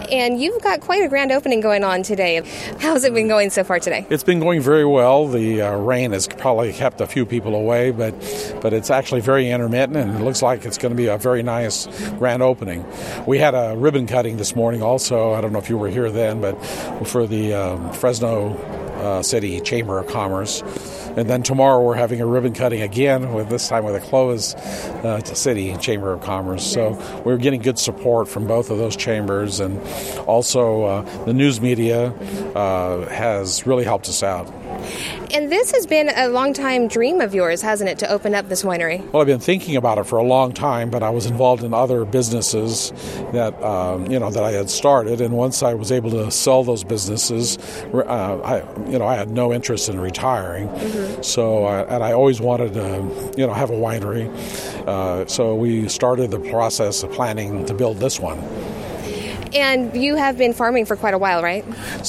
And you've got quite a grand opening going on today. How's it been going so far today? It's been going very well. The rain has probably kept a few people away, but it's actually very intermittent, and it looks like it's going to be a very nice grand opening. We had a ribbon cutting this morning also. I don't know if you were here then, but for the Fresno City Chamber of Commerce. And then tomorrow we're having a ribbon cutting again, this time with a Clovis City Chamber of Commerce. So we're getting good support from both of those chambers, and also the news media has really helped us out. And this has been a long-time dream of yours, hasn't it, to open up this winery? Well, I've been thinking about it for a long time, but I was involved in other businesses that that I had started, and once I was able to sell those businesses, I had no interest in retiring. Mm-hmm. So, and I always wanted to, have a winery. So we started the process of planning to build this one. And you have been farming for quite a while, right?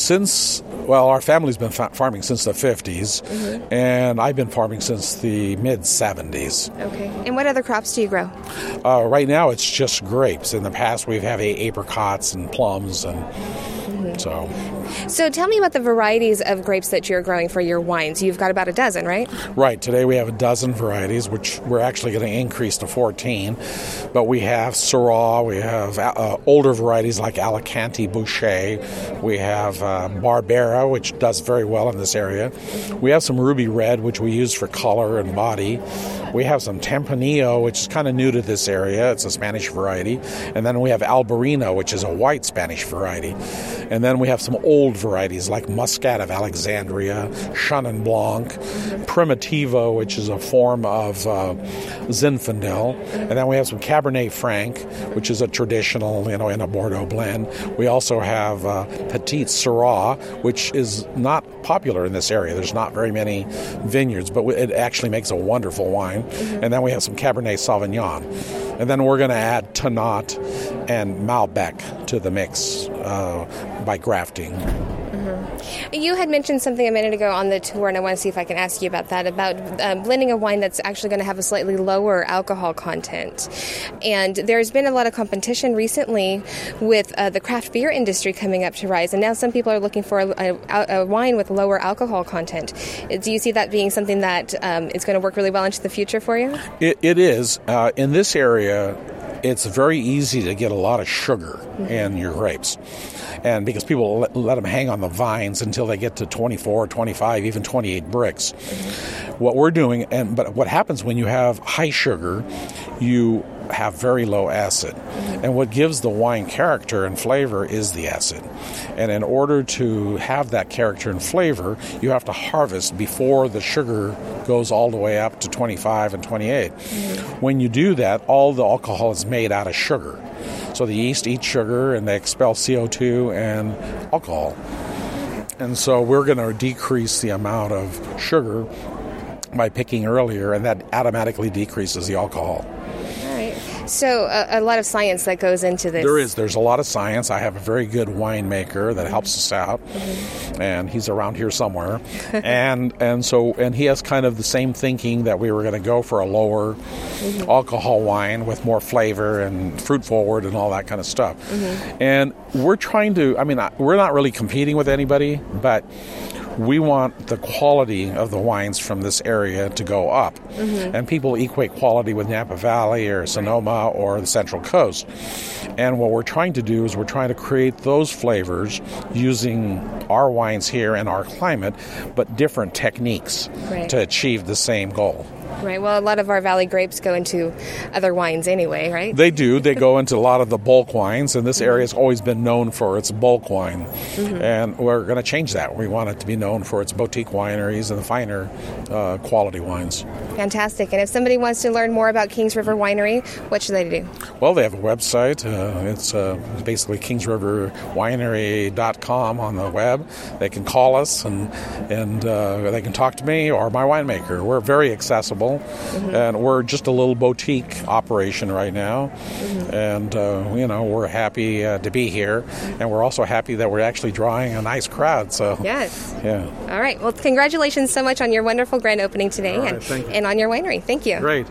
Our family's been farming since the 50s, mm-hmm. and I've been farming since the mid-70s. Okay. And what other crops do you grow? Right now, it's just grapes. In the past, we've had apricots and plums, and so... So tell me about the varieties of grapes that you're growing for your wines. You've got about a dozen, right? Right. Today we have a dozen varieties, which we're actually going to increase to 14. But we have Syrah, we have older varieties like Alicante Boucher, we have Barbera, which does very well in this area. We have some Ruby Red, which we use for color and body. We have some Tempranillo, which is kind of new to this area. It's a Spanish variety. And then we have Albarino, which is a white Spanish variety. And then we have some old varieties like Muscat of Alexandria, Chenin Blanc, Primitivo, which is a form of Zinfandel. And then we have some Cabernet Franc, which is a traditional, in a Bordeaux blend. We also have Petite Syrah, which is not popular in this area. There's not very many vineyards, but it actually makes a wonderful wine. Mm-hmm. And then we have some Cabernet Sauvignon. And then we're going to add Tannat and Malbec to the mix by grafting. Mm-hmm. You had mentioned something a minute ago on the tour, and I want to see if I can ask you about that, about blending a wine that's actually going to have a slightly lower alcohol content. And there's been a lot of competition recently with the craft beer industry coming up to rise, and now some people are looking for a wine with lower alcohol content. Do you see that being something that is going to work really well into the future for you? It is. In this area, it's very easy to get a lot of sugar in your grapes. And because people let them hang on the vines until they get to 24, 25, even 28 bricks. What we're doing, but what happens when you have high sugar, you have very low acid. And what gives the wine character and flavor is the acid. And in order to have that character and flavor, you have to harvest before the sugar goes all the way up to 25 and 28. When you do that, all the alcohol is made out of sugar. So the yeast eats sugar and they expel CO2 and alcohol. And so we're going to decrease the amount of sugar by picking earlier, and that automatically decreases the alcohol. So a lot of science that goes into this. There's a lot of science. I have a very good winemaker that helps us out, and he's around here somewhere. and he has kind of the same thinking that we were going to go for a lower alcohol wine with more flavor and fruit forward and all that kind of stuff. And we're trying to, we're not really competing with anybody, but we want the quality of the wines from this area to go up. And people equate quality with Napa Valley or Sonoma or the Central Coast. And what we're trying to do is we're trying to create those flavors using our wines here and our climate, but different techniques to achieve the same goal. Right. Well, a lot of our valley grapes go into other wines anyway, right? They do. They go into a lot of the bulk wines, and this area has always been known for its bulk wine. And we're going to change that. We want it to be known for its boutique wineries and the finer quality wines. Fantastic. And if somebody wants to learn more about Kings River Winery, what should they do? Well, they have a website. It's basically kingsriverwinery.com on the web. They can call us and they can talk to me or my winemaker. We're very accessible. And we're just a little boutique operation right now. And, we're happy to be here. And we're also happy that we're actually drawing a nice crowd. So yes. Yeah. All right. Well, congratulations so much on your wonderful grand opening today right, and on your winery. Thank you. Great.